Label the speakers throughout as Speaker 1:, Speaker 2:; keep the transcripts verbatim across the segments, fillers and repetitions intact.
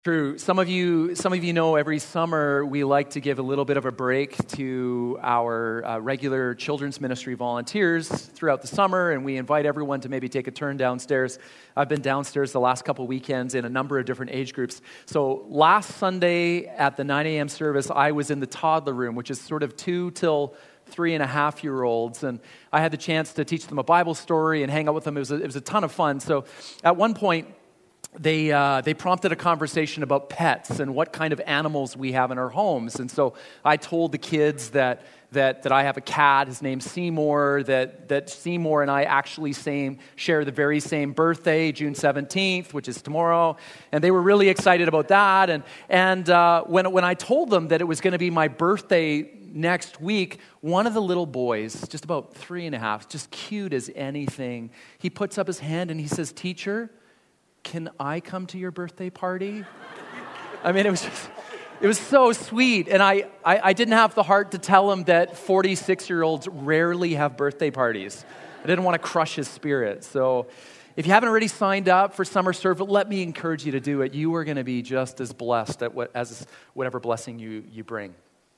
Speaker 1: True. Some of you, some of you know every summer we like to give a little bit of a break to our uh, regular children's ministry volunteers throughout the summer, and we invite everyone to maybe take a turn downstairs. I've been downstairs the last couple weekends in a number of different age groups. So last Sunday at the nine a.m. service, I was in the toddler room, which is sort of two till three and a half year olds, and I had the chance to teach them a Bible story and hang out with them. It was a, it was a ton of fun. So at one point, They uh, they prompted a conversation about pets and what kind of animals we have in our homes. And so I told the kids that that that I have a cat. His name's Seymour. That that Seymour and I actually same share the very same birthday, June seventeenth, which is tomorrow. And they were really excited about that. And and uh, when when I told them that it was going to be my birthday next week, one of the little boys, just about three and a half, just cute as anything, he puts up his hand and he says, "Teacher, can I come to your birthday party?" I mean, it was just, it was so sweet. And I, I, I didn't have the heart to tell him that forty-six-year-olds rarely have birthday parties. I didn't want to crush his spirit. So if you haven't already signed up for Summer Serve, let me encourage you to do it. You are going to be just as blessed at what, as whatever blessing you, you bring.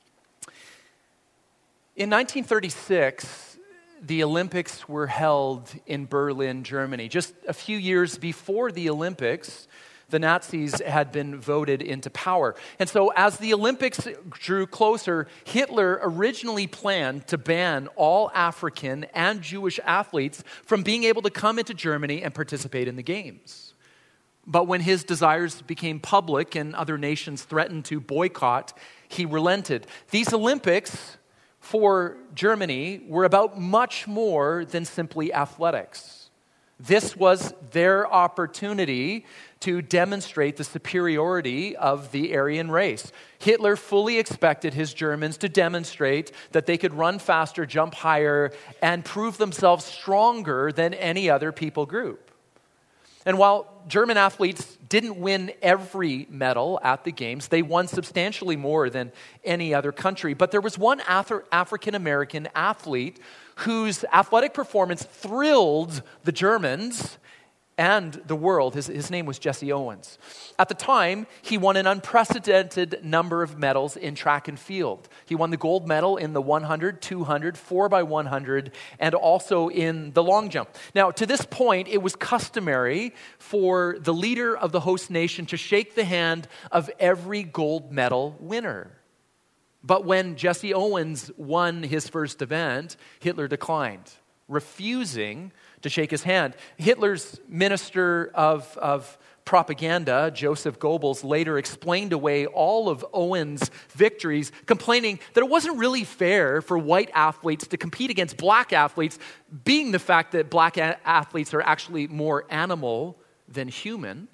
Speaker 1: In nineteen thirty-six, the Olympics were held in Berlin, Germany. Just a few years before the Olympics, the Nazis had been voted into power. And so as the Olympics drew closer, Hitler originally planned to ban all African and Jewish athletes from being able to come into Germany and participate in the games. But when his desires became public and other nations threatened to boycott, he relented. These Olympics for Germany were about much more than simply athletics. This was their opportunity to demonstrate the superiority of the Aryan race. Hitler fully expected his Germans to demonstrate that they could run faster, jump higher, and prove themselves stronger than any other people group. And while German athletes didn't win every medal at the games, they won substantially more than any other country. But there was one Af- African-American athlete whose athletic performance thrilled the Germans and the world. His, his name was Jesse Owens. At the time, he won an unprecedented number of medals in track and field. He won the gold medal in the one hundred, two hundred, four by one hundred, and also in the long jump. Now, to this point, it was customary for the leader of the host nation to shake the hand of every gold medal winner. But when Jesse Owens won his first event, Hitler declined, refusing to shake his hand. Hitler's minister of, of propaganda, Joseph Goebbels, later explained away all of Owens' victories, complaining that it wasn't really fair for white athletes to compete against black athletes, being the fact that black a- athletes are actually more animal than human.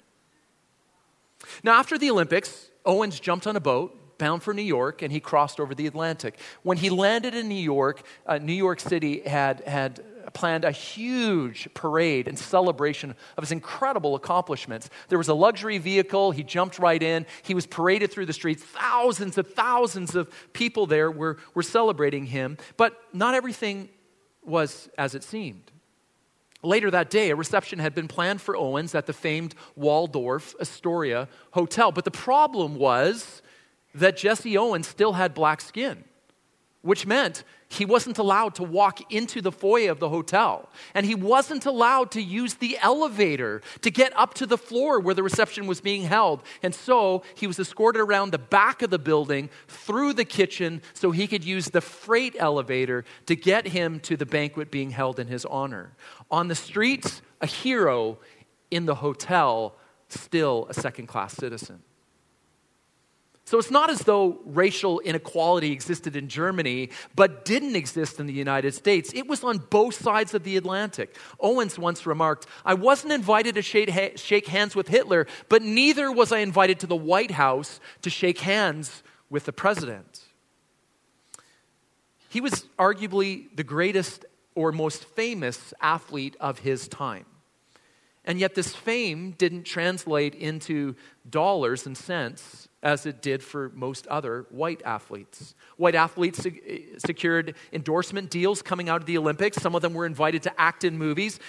Speaker 1: Now, after the Olympics, Owens jumped on a boat bound for New York, and he crossed over the Atlantic. When he landed in New York, uh, New York City had had planned a huge parade and celebration of his incredible accomplishments. There was a luxury vehicle. He jumped right in. He was paraded through the streets. Thousands of thousands of people there were, were celebrating him. But not everything was as it seemed. Later that day, a reception had been planned for Owens at the famed Waldorf Astoria Hotel. But the problem was that Jesse Owens still had black skin, which meant he wasn't allowed to walk into the foyer of the hotel. And he wasn't allowed to use the elevator to get up to the floor where the reception was being held. And so he was escorted around the back of the building, through the kitchen, so he could use the freight elevator to get him to the banquet being held in his honor. On the streets, a hero. In the hotel, still a second-class citizen. So it's not as though racial inequality existed in Germany, but didn't exist in the United States. It was on both sides of the Atlantic. Owens once remarked, "I wasn't invited to shake, ha- shake hands with Hitler, but neither was I invited to the White House to shake hands with the president." He was arguably the greatest or most famous athlete of his time. And yet this fame didn't translate into dollars and cents as it did for most other white athletes. White athletes secured endorsement deals coming out of the Olympics. Some of them were invited to act in movies.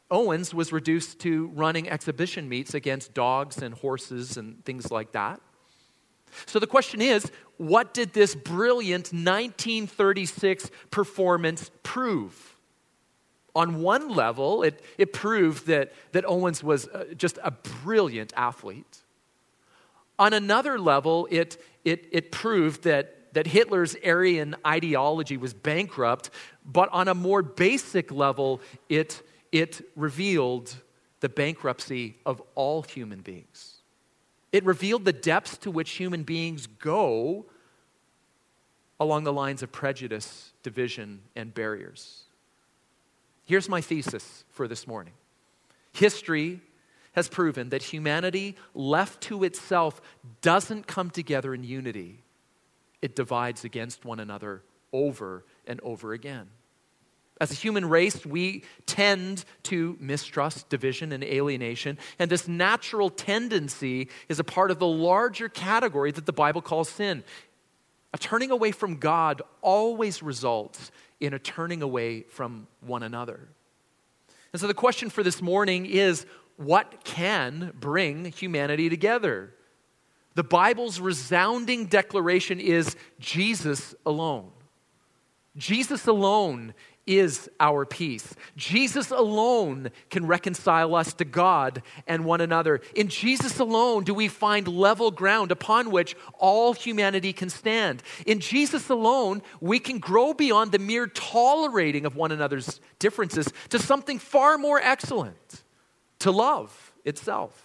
Speaker 1: Owens was reduced to running exhibition meets against dogs and horses and things like that. So the question is, what did this brilliant nineteen thirty-six performance prove? On one level, it, it proved that, that Owens was uh, just a brilliant athlete. On another level, it, it, it proved that, that Hitler's Aryan ideology was bankrupt, but on a more basic level, it, it revealed the bankruptcy of all human beings. It revealed the depths to which human beings go along the lines of prejudice, division, and barriers. Here's my thesis for this morning. History has proven that humanity, left to itself, doesn't come together in unity. It divides against one another over and over again. As a human race, we tend to mistrust, division, and alienation, and this natural tendency is a part of the larger category that the Bible calls sin. A turning away from God always results in a turning away from one another. And so the question for this morning is, what can bring humanity together? The Bible's resounding declaration is Jesus alone. Jesus alone is our peace. Jesus alone can reconcile us to God and one another. In Jesus alone do we find level ground upon which all humanity can stand. In Jesus alone, we can grow beyond the mere tolerating of one another's differences to something far more excellent, to love itself.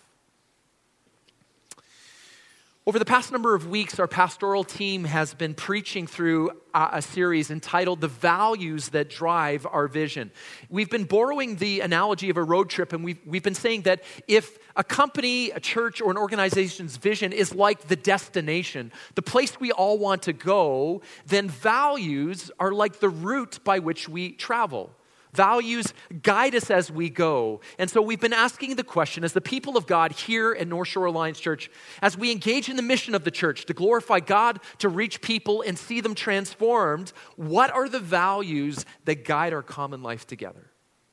Speaker 1: Over the past number of weeks, our pastoral team has been preaching through a, a series entitled The Values That Drive Our Vision. We've been borrowing the analogy of a road trip, and we've, we've been saying that if a company, a church, or an organization's vision is like the destination, the place we all want to go, then values are like the route by which we travel. Values guide us as we go. And so we've been asking the question, as the people of God here at North Shore Alliance Church, as we engage in the mission of the church to glorify God, to reach people and see them transformed, what are the values that guide our common life together?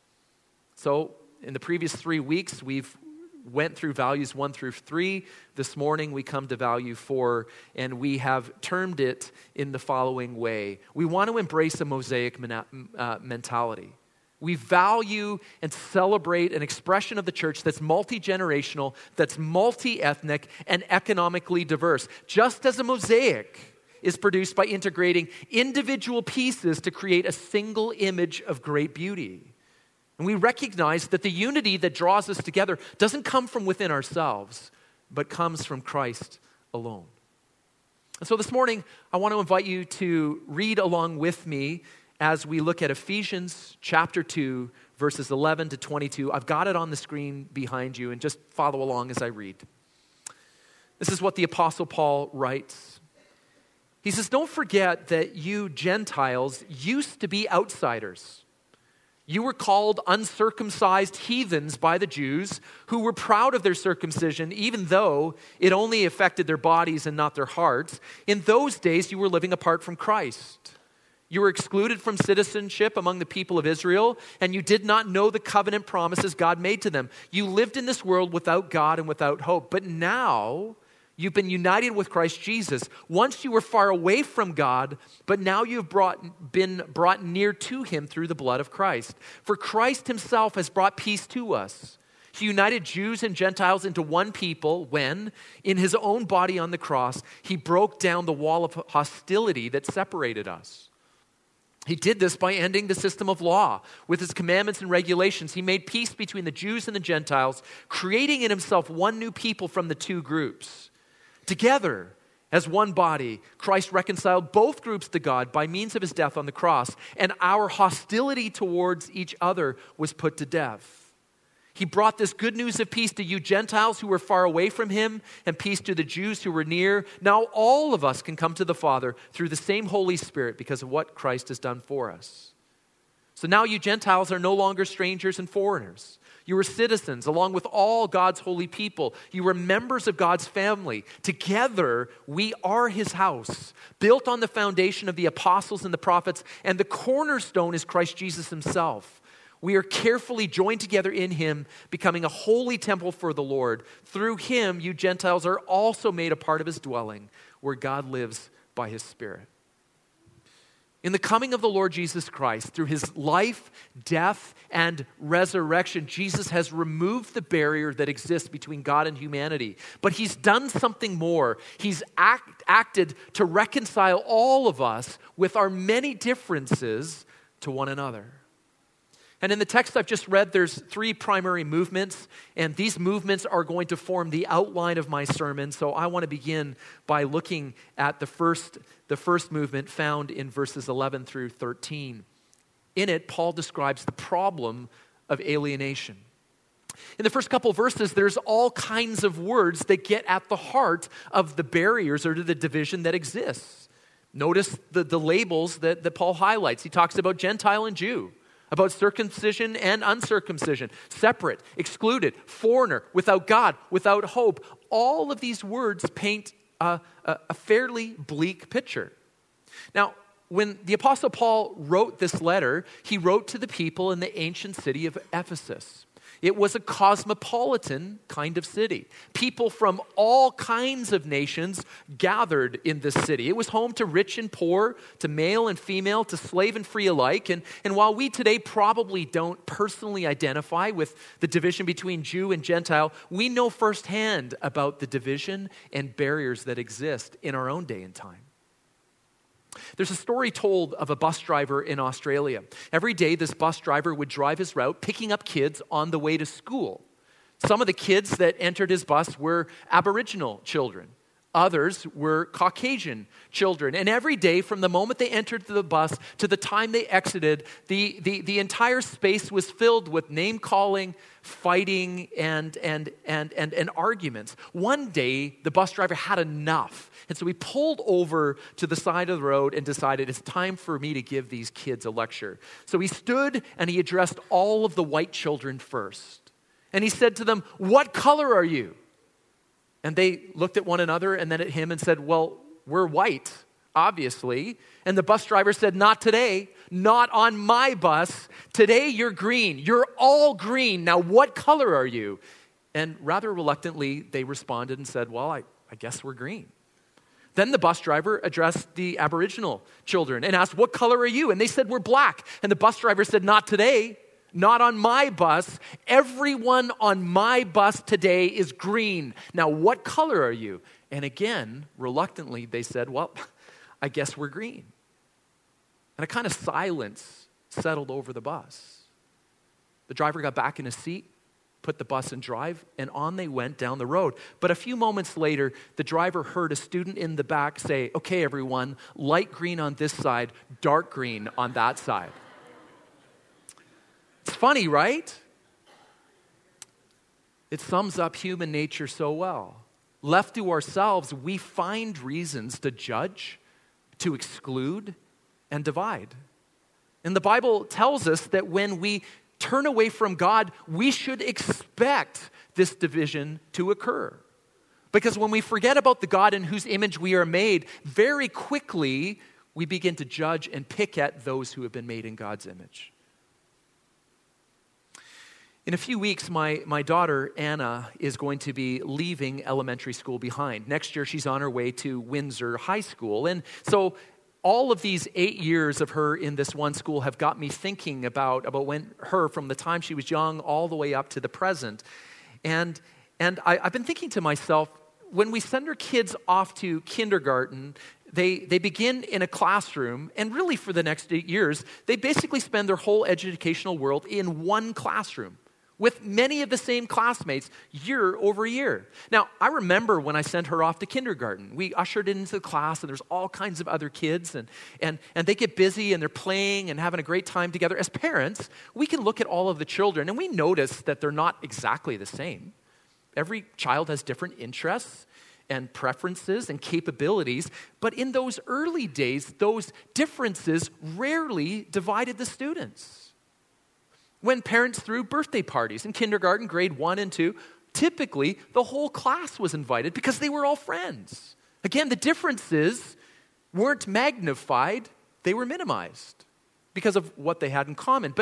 Speaker 1: So in the previous three weeks, we've went through values one through three. This morning we come to value four, and we have termed it in the following way. We want to embrace a mosaic mena- uh, mentality. We value and celebrate an expression of the church that's multi-generational, that's multi-ethnic, and economically diverse. Just as a mosaic is produced by integrating individual pieces to create a single image of great beauty. And we recognize that the unity that draws us together doesn't come from within ourselves, but comes from Christ alone. And so this morning, I want to invite you to read along with me as we look at Ephesians chapter two, verses eleven to twenty-two. I've got it on the screen behind you, and just follow along as I read. This is what the Apostle Paul writes. He says, "Don't forget that you Gentiles used to be outsiders. You were called uncircumcised heathens by the Jews, who were proud of their circumcision, even though it only affected their bodies and not their hearts. In those days, you were living apart from Christ. You were excluded from citizenship among the people of Israel, and you did not know the covenant promises God made to them. You lived in this world without God and without hope. But now you've been united with Christ Jesus. Once you were far away from God, but now you've brought, been brought near to him through the blood of Christ. For Christ himself has brought peace to us. He united Jews and Gentiles into one people when, in his own body on the cross, he broke down the wall of hostility that separated us. He did this by ending the system of law. With his commandments and regulations, he made peace between the Jews and the Gentiles, creating in himself one new people from the two groups. Together, as one body, Christ reconciled both groups to God by means of his death on the cross, and our hostility towards each other was put to death. He brought this good news of peace to you Gentiles who were far away from him, and peace to the Jews who were near. Now all of us can come to the Father through the same Holy Spirit because of what Christ has done for us. So now you Gentiles are no longer strangers and foreigners. You were citizens along with all God's holy people. You were members of God's family. Together, we are his house, built on the foundation of the apostles and the prophets, and the cornerstone is Christ Jesus himself. We are carefully joined together in him, becoming a holy temple for the Lord. Through him, you Gentiles are also made a part of his dwelling, where God lives by his Spirit. In the coming of the Lord Jesus Christ, through his life, death, and resurrection, Jesus has removed the barrier that exists between God and humanity. But he's done something more. He's act, acted to reconcile all of us with our many differences to one another. And in the text I've just read, there's three primary movements, and these movements are going to form the outline of my sermon. So I want to begin by looking at the first, the first movement found in verses eleven through thirteen. In it, Paul describes the problem of alienation. In the first couple of verses, there's all kinds of words that get at the heart of the barriers or to the division that exists. Notice the, the labels that, that Paul highlights. He talks about Gentile and Jew, about circumcision and uncircumcision, separate, excluded, foreigner, without God, without hope. All of these words paint a, a, a fairly bleak picture. Now, when the Apostle Paul wrote this letter, he wrote to the people in the ancient city of Ephesus. It was a cosmopolitan kind of city. People from all kinds of nations gathered in this city. It was home to rich and poor, to male and female, to slave and free alike. And, and while we today probably don't personally identify with the division between Jew and Gentile, we know firsthand about the division and barriers that exist in our own day and time. There's a story told of a bus driver in Australia. Every day, this bus driver would drive his route, picking up kids on the way to school. Some of the kids that entered his bus were Aboriginal children. Others were Caucasian children. And every day, from the moment they entered the bus to the time they exited, the, the, the entire space was filled with name-calling, fighting, and, and, and, and, and arguments. One day, the bus driver had enough. And so he pulled over to the side of the road and decided it's time for me to give these kids a lecture. So he stood and he addressed all of the white children first. And he said to them, "What color are you?" And they looked at one another and then at him and said, "Well, we're white, obviously." And the bus driver said, "Not today, not on my bus. Today you're green. You're all green. Now what color are you?" And rather reluctantly, they responded and said, "Well, I, I guess we're green." Then the bus driver addressed the Aboriginal children and asked, "What color are you?" And they said, "We're black." And the bus driver said, "Not today, not on my bus. Everyone on my bus today is green. Now, what color are you?" And again, reluctantly, they said, "Well, I guess we're green." And a kind of silence settled over the bus. The driver got back in his seat, put the bus in drive, and on they went down the road. But a few moments later, the driver heard a student in the back say, "Okay, everyone, light green on this side, dark green on that side." It's funny, right? It sums up human nature so well. Left to ourselves, we find reasons to judge, to exclude, and divide. And the Bible tells us that when we turn away from God, we should expect this division to occur. Because when we forget about the God in whose image we are made, very quickly we begin to judge and pick at those who have been made in God's image. In a few weeks, my, my daughter, Anna, is going to be leaving elementary school behind. Next year, she's on her way to Windsor High School. And so all of these eight years of her in this one school have got me thinking about, about when her, from the time she was young all the way up to the present. And, and I, I've been thinking to myself, when we send our kids off to kindergarten, they, they begin in a classroom, and really for the next eight years, they basically spend their whole educational world in one classroom, with many of the same classmates year over year. Now, I remember when I sent her off to kindergarten. We ushered into the class, and there's all kinds of other kids, and, and, and they get busy, and they're playing and having a great time together. As parents, we can look at all of the children, and we notice that they're not exactly the same. Every child has different interests and preferences and capabilities, but in those early days, those differences rarely divided the students. When parents threw birthday parties in kindergarten, grade one and two, typically the whole class was invited because they were all friends. Again, the differences weren't magnified, they were minimized because of what they had in common. But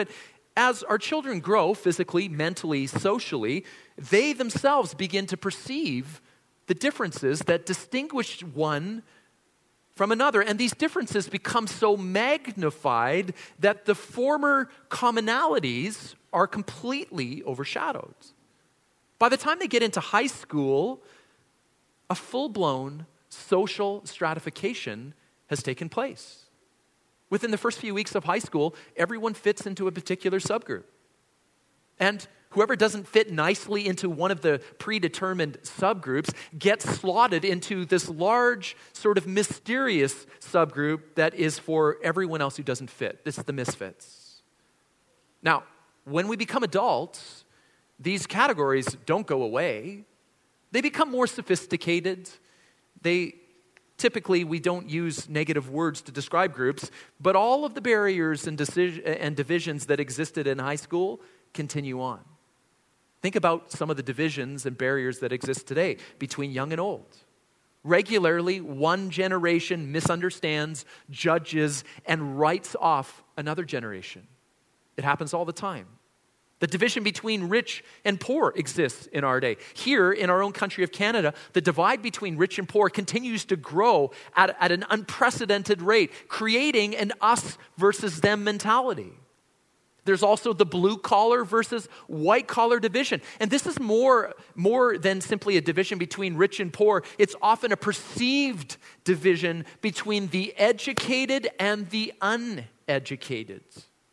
Speaker 1: As our children grow physically, mentally, socially, they themselves begin to perceive the differences that distinguish one from another. And these differences become so magnified that the former commonalities are completely overshadowed. By the time they get into high school, a full-blown social stratification has taken place. Within the first few weeks of high school, everyone fits into a particular subgroup. And whoever doesn't fit nicely into one of the predetermined subgroups gets slotted into this large, sort of mysterious subgroup that is for everyone else who doesn't fit. This is the misfits. Now, when we become adults, these categories don't go away. They become more sophisticated. They Typically, we don't use negative words to describe groups, but all of the barriers and, decision, and divisions that existed in high school continue on. Think about some of the divisions and barriers that exist today between young and old. Regularly, one generation misunderstands, judges, and writes off another generation. It happens all the time. The division between rich and poor exists in our day. Here in our own country of Canada, the divide between rich and poor continues to grow at, at an unprecedented rate, creating an us versus them mentality. There's also the blue collar versus white collar division. And this is more, more than simply a division between rich and poor. It's often a perceived division between the educated and the uneducated.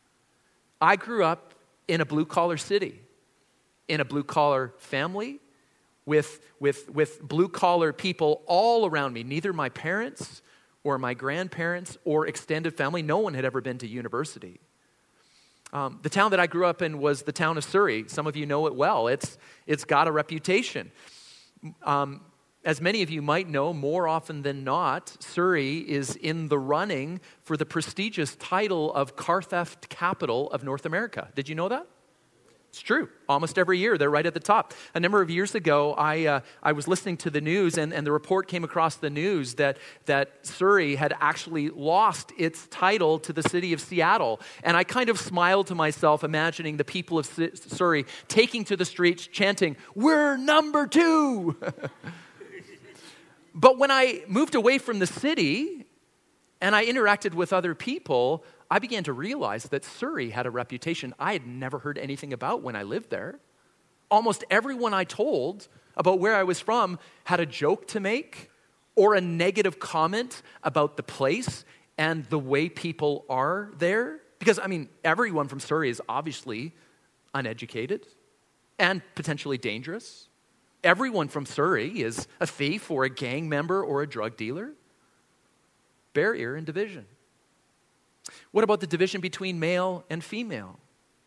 Speaker 1: I grew up in a blue-collar city, in a blue-collar family, with, with, with blue-collar people all around me. Neither my parents or my grandparents or extended family, no one had ever been to university. Um, the town that I grew up in was the town of Surrey. Some of you know it well. It's, it's got a reputation. Um, as many of you might know, more often than not, Surrey is in the running for the prestigious title of car theft capital of North America. Did you know that? It's true. Almost every year, they're right at the top. A number of years ago, I uh, I was listening to the news, and, and the report came across the news that, that Surrey had actually lost its title to the city of Seattle. And I kind of smiled to myself, imagining the people of Surrey taking to the streets, chanting, "We're number two!" But when I moved away from the city and I interacted with other people, I began to realize that Surrey had a reputation I had never heard anything about when I lived there. Almost everyone I told about where I was from had a joke to make or a negative comment about the place and the way people are there. Because, I mean, everyone from Surrey is obviously uneducated and potentially dangerous. Everyone from Surrey is a thief or a gang member or a drug dealer. Barrier and division. What about the division between male and female?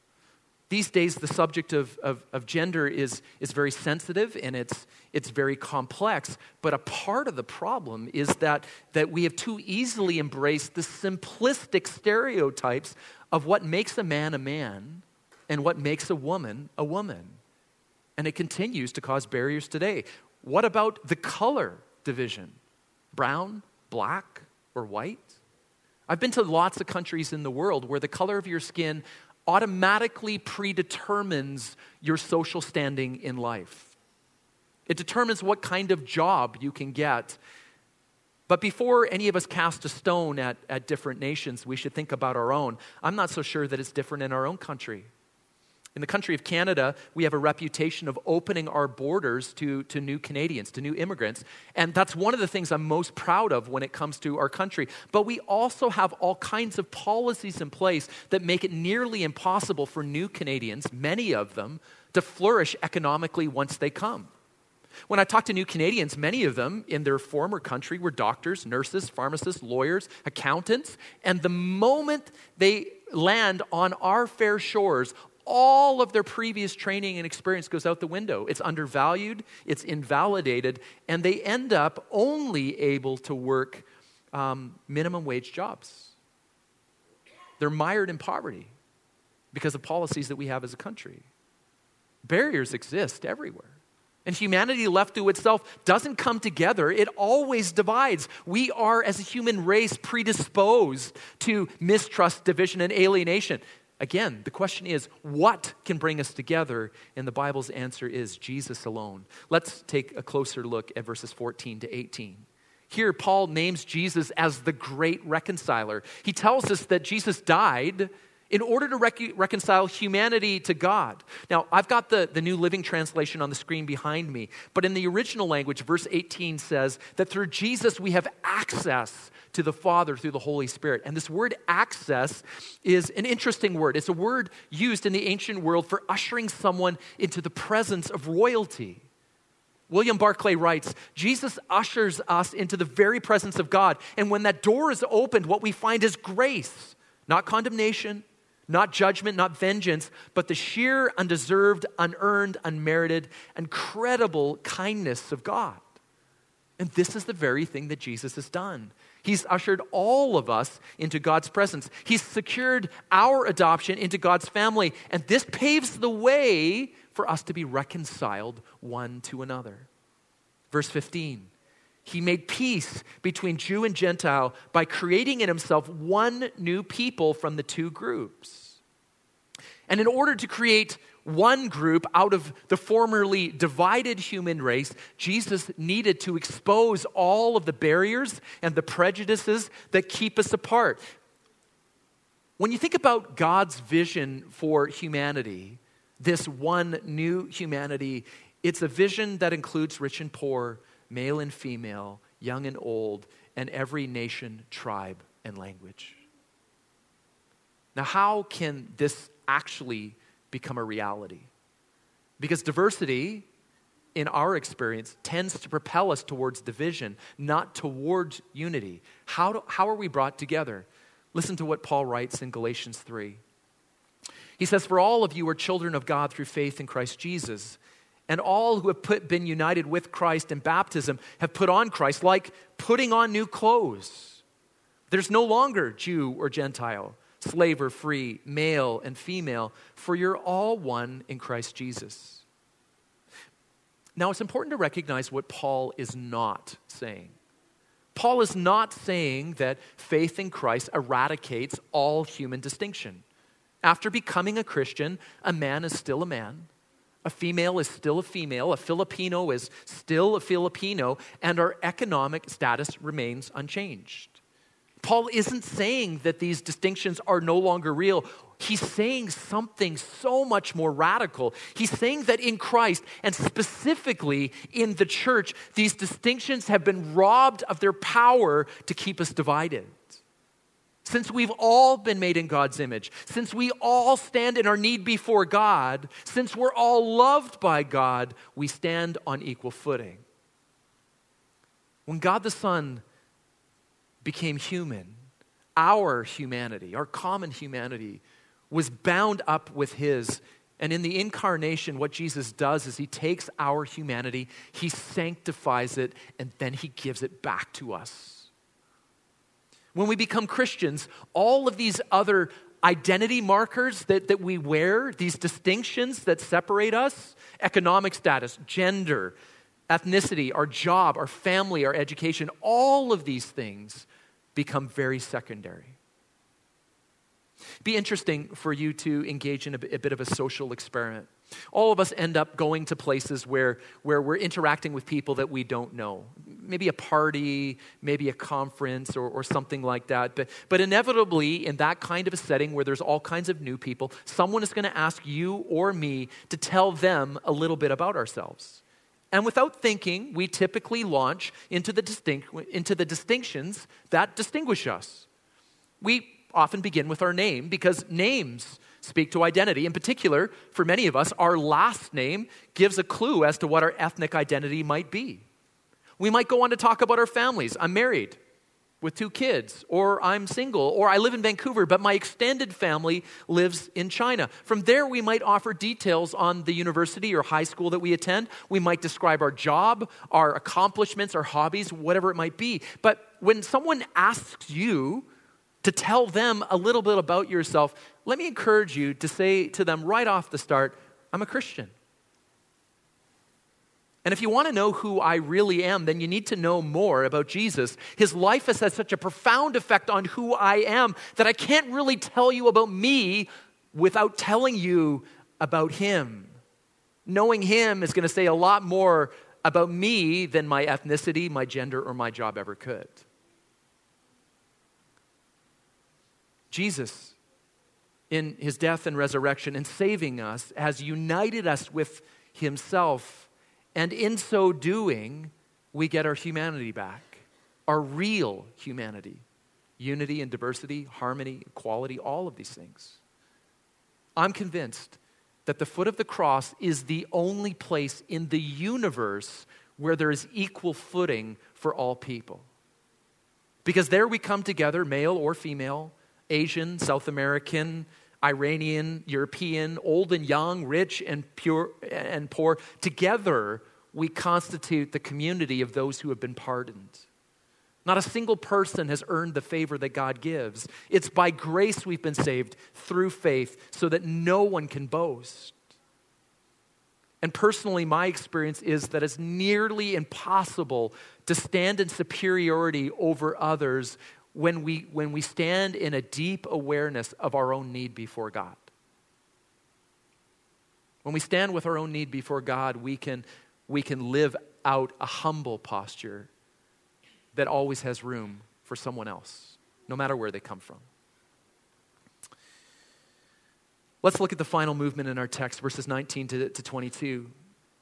Speaker 1: These days, the subject of, of, of gender is, is very sensitive and it's, it's very complex. But a part of the problem is that, that we have too easily embraced the simplistic stereotypes of what makes a man a man and what makes a woman a woman. And it continues to cause barriers today. What about the color division? Brown, black, or white? I've been to lots of countries in the world where the color of your skin automatically predetermines your social standing in life. It determines what kind of job you can get. But before any of us cast a stone at, at different nations, we should think about our own. I'm not so sure that it's different in our own country. In the country of Canada, we have a reputation of opening our borders to, to new Canadians, to new immigrants. And that's one of the things I'm most proud of when it comes to our country. But we also have all kinds of policies in place that make it nearly impossible for new Canadians, many of them, to flourish economically once they come. When I talk to new Canadians, many of them in their former country were doctors, nurses, pharmacists, lawyers, accountants. And the moment they land on our fair shores, all of their previous training and experience goes out the window. It's undervalued, it's invalidated, and they end up only able to work um, minimum wage jobs. They're mired in poverty because of policies that we have as a country. Barriers exist everywhere. And humanity left to itself doesn't come together. It always divides. We are, as a human race, predisposed to mistrust, division, and alienation. Again, the question is, what can bring us together? And the Bible's answer is Jesus alone. Let's take a closer look at verses fourteen to eighteen. Here, Paul names Jesus as the great reconciler. He tells us that Jesus died in order to rec- reconcile humanity to God. Now, I've got the, the New Living Translation on the screen behind me, but in the original language, verse eighteen says that through Jesus we have access to the Father through the Holy Spirit. And this word access is an interesting word. It's a word used in the ancient world for ushering someone into the presence of royalty. William Barclay writes, Jesus ushers us into the very presence of God. And when that door is opened, what we find is grace, not condemnation, not judgment, not vengeance, but the sheer, undeserved, unearned, unmerited, incredible kindness of God. And this is the very thing that Jesus has done. He's ushered all of us into God's presence. He's secured our adoption into God's family. And this paves the way for us to be reconciled one to another. Verse fifteen, he made peace between Jew and Gentile by creating in himself one new people from the two groups. And in order to create one group out of the formerly divided human race, Jesus needed to expose all of the barriers and the prejudices that keep us apart. When you think about God's vision for humanity, this one new humanity, it's a vision that includes rich and poor, male and female, young and old, and every nation, tribe, and language. Now, how can this actually become a reality? Because diversity, in our experience, tends to propel us towards division, not towards unity. How, do, how are we brought together? Listen to what Paul writes in Galatians three. He says, "For all of you are children of God through faith in Christ Jesus, and all who have put, been united with Christ in baptism have put on Christ, like putting on new clothes. There's no longer Jew or Gentile, slave or free, male and female, for you're all one in Christ Jesus." Now, it's important to recognize what Paul is not saying. Paul is not saying that faith in Christ eradicates all human distinction. After becoming a Christian, a man is still a man, a female is still a female, a Filipino is still a Filipino, and our economic status remains unchanged. Paul isn't saying that these distinctions are no longer real. He's saying something so much more radical. He's saying that in Christ, and specifically in the church, these distinctions have been robbed of their power to keep us divided. Since we've all been made in God's image, since we all stand in our need before God, since we're all loved by God, we stand on equal footing. When God the Son became human, our humanity, our common humanity, was bound up with his. And in the incarnation, what Jesus does is he takes our humanity, he sanctifies it, and then he gives it back to us. When we become Christians, all of these other identity markers that, that we wear, these distinctions that separate us, economic status, gender, ethnicity, our job, our family, our education, all of these things become very secondary. It'd be interesting for you to engage in a bit, a bit of a social experiment. All of us end up going to places where, where we're interacting with people that we don't know. Maybe a party, maybe a conference or, or something like that. But, but inevitably, in that kind of a setting where there's all kinds of new people, someone is going to ask you or me to tell them a little bit about ourselves. And without thinking, we typically launch into the distinct, into the distinctions that distinguish us. We often begin with our name because names speak to identity. In particular, for many of us, our last name gives a clue as to what our ethnic identity might be. We might go on to talk about our families. I'm married with two kids, or I'm single, or I live in Vancouver, but my extended family lives in China. From there, we might offer details on the university or high school that we attend. We might describe our job, our accomplishments, our hobbies, whatever it might be. But when someone asks you to tell them a little bit about yourself, let me encourage you to say to them right off the start, I'm a Christian. And if you want to know who I really am, then you need to know more about Jesus. His life has had such a profound effect on who I am that I can't really tell you about me without telling you about him. Knowing him is going to say a lot more about me than my ethnicity, my gender, or my job ever could. Jesus, in his death and resurrection and saving us, has united us with himself, and in so doing, we get our humanity back, our real humanity. Unity and diversity, harmony, equality, all of these things. I'm convinced that the foot of the cross is the only place in the universe where there is equal footing for all people. Because there we come together, male or female, Asian, South American, Iranian, European, old and young, rich and pure and poor. Together, we constitute the community of those who have been pardoned. Not a single person has earned the favor that God gives. It's by grace we've been saved through faith so that no one can boast. And personally, my experience is that it's nearly impossible to stand in superiority over others when we, when we stand in a deep awareness of our own need before God. When we stand with our own need before God, we can, we can live out a humble posture that always has room for someone else, no matter where they come from. Let's look at the final movement in our text, verses nineteen to twenty-two.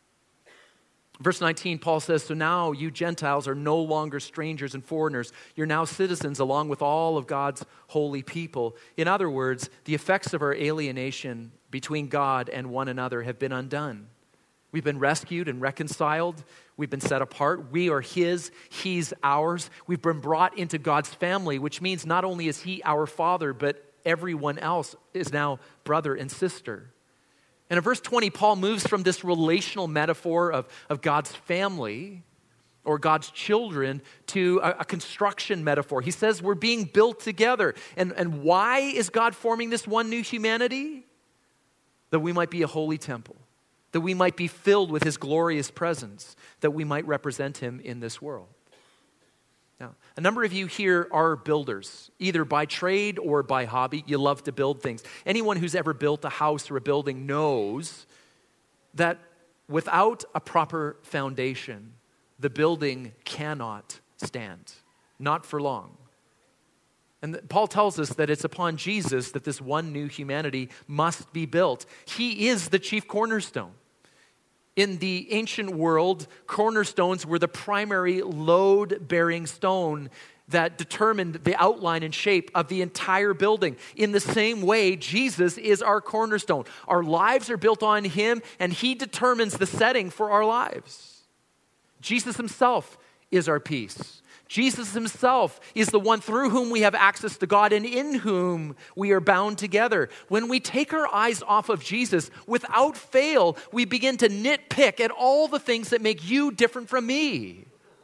Speaker 1: Verse nineteen, Paul says, "So now you Gentiles are no longer strangers and foreigners. You're now citizens along with all of God's holy people." In other words, the effects of our alienation between God and one another have been undone. We've been rescued and reconciled. We've been set apart. We are his, he's ours. We've been brought into God's family, which means not only is he our father, but everyone else is now brother and sister. And in verse twenty, Paul moves from this relational metaphor of, of God's family or God's children to a, a construction metaphor. He says we're being built together. And, and why is God forming this one new humanity? That we might be a holy temple. That we might be filled with his glorious presence, that we might represent him in this world. Now, a number of you here are builders, either by trade or by hobby. You love to build things. Anyone who's ever built a house or a building knows that without a proper foundation, the building cannot stand, not for long. And Paul tells us that it's upon Jesus that this one new humanity must be built. He is the chief cornerstone. In the ancient world, cornerstones were the primary load-bearing stone that determined the outline and shape of the entire building. In the same way, Jesus is our cornerstone. Our lives are built on him, and he determines the setting for our lives. Jesus himself is our peace. Jesus himself is the one through whom we have access to God and in whom we are bound together. When we take our eyes off of Jesus, without fail, we begin to nitpick at all the things that make you different from me.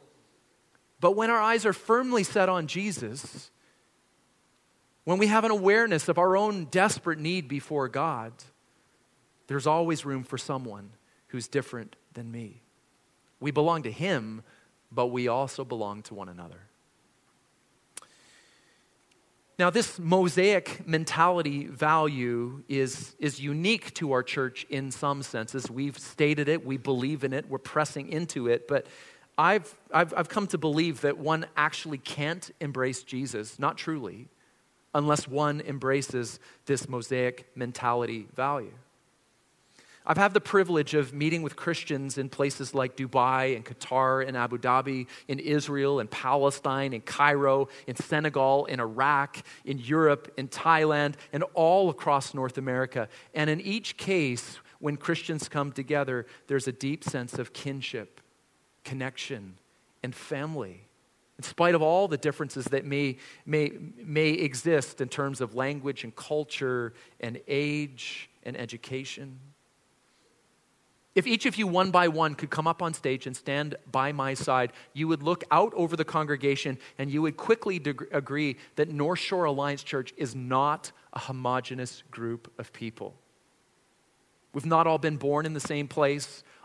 Speaker 1: But when our eyes are firmly set on Jesus, when we have an awareness of our own desperate need before God, there's always room for someone who's different than me. We belong to him, but we also belong to one another. Now, this Mosaic mentality value is, is unique to our church in some senses. We've stated it, we believe in it, we're pressing into it, but I've, I've, I've come to believe that one actually can't embrace Jesus, not truly, unless one embraces this Mosaic mentality value. I've had the privilege of meeting with Christians in places like Dubai and Qatar and Abu Dhabi, in Israel and Palestine, in Cairo, in Senegal, in Iraq, in Europe, in Thailand, and all across North America. And in each case, when Christians come together, there's a deep sense of kinship, connection, and family. In spite of all the differences that may, may, may exist in terms of language and culture and age and education. If each of you one by one could come up on stage and stand by my side, you would look out over the congregation and you would quickly de- agree that North Shore Alliance Church is not a homogeneous group of people. We've not all been born in the same place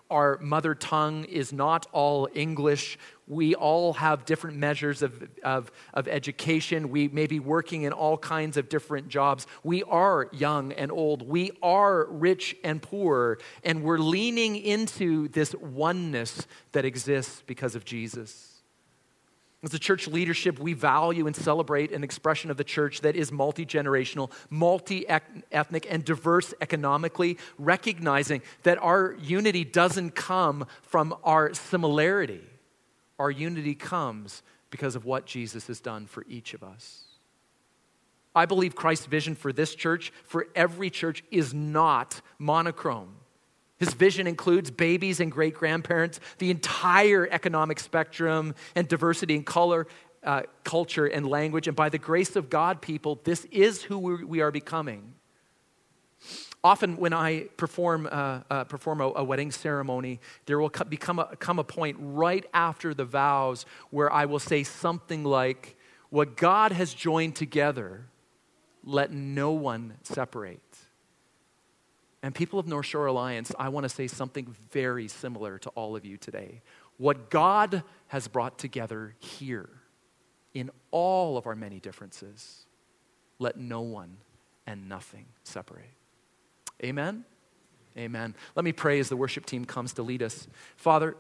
Speaker 1: our mother tongue is not all English. We all have different measures of, of, of education. We may be working in all kinds of different jobs. We are young and old. We are rich and poor. And we're leaning into this oneness that exists because of Jesus. As a church leadership, we value and celebrate an expression of the church that is multi-generational, multi-ethnic, and diverse economically, recognizing that our unity doesn't come from our similarity. Our unity comes because of what Jesus has done for each of us. I believe Christ's vision for this church, for every church, is not monochrome. His vision includes babies and great-grandparents, the entire economic spectrum and diversity in color, uh, culture, and language. And by the grace of God, people, this is who we are becoming. Often when I perform, uh, uh, perform a, a wedding ceremony, there will co- become a, come a point right after the vows where I will say something like, what God has joined together, let no one separate. And people of North Shore Alliance, I want to say something very similar to all of you today. What God has brought together here, in all of our many differences, let no one and nothing separate. Amen? Amen. Let me pray as the worship team comes to lead us. Father,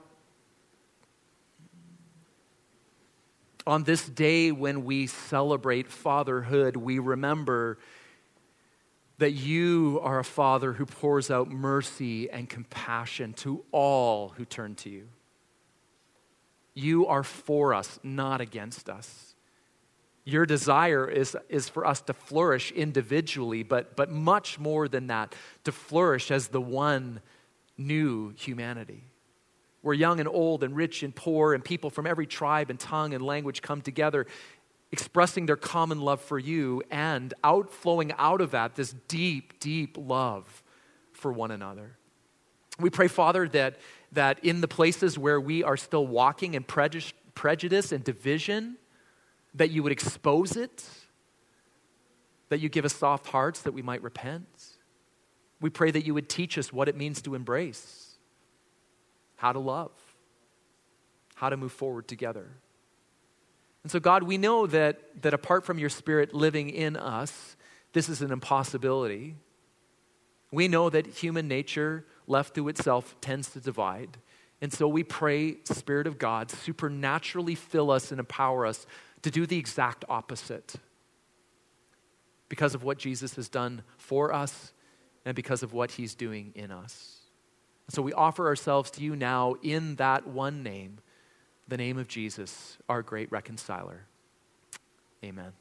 Speaker 1: on this day when we celebrate fatherhood, we remember that you are a Father who pours out mercy and compassion to all who turn to you. You are for us, not against us. Your desire is, is for us to flourish individually, but, but much more than that, to flourish as the one new humanity. Where young and old and rich and poor and people from every tribe and tongue and language come together, expressing their common love for you and outflowing out of that this deep, deep love for one another. We pray, Father, that, that in the places where we are still walking in prejudice, prejudice and division, that you would expose it, that you give us soft hearts that we might repent. We pray that you would teach us what it means to embrace, how to love, how to move forward together. And so, God, we know that, that apart from your Spirit living in us, this is an impossibility. We know that human nature, left to itself, tends to divide. And so we pray, Spirit of God, supernaturally fill us and empower us to do the exact opposite because of what Jesus has done for us and because of what he's doing in us. And so we offer ourselves to you now in that one name, the name of Jesus, our great reconciler. Amen.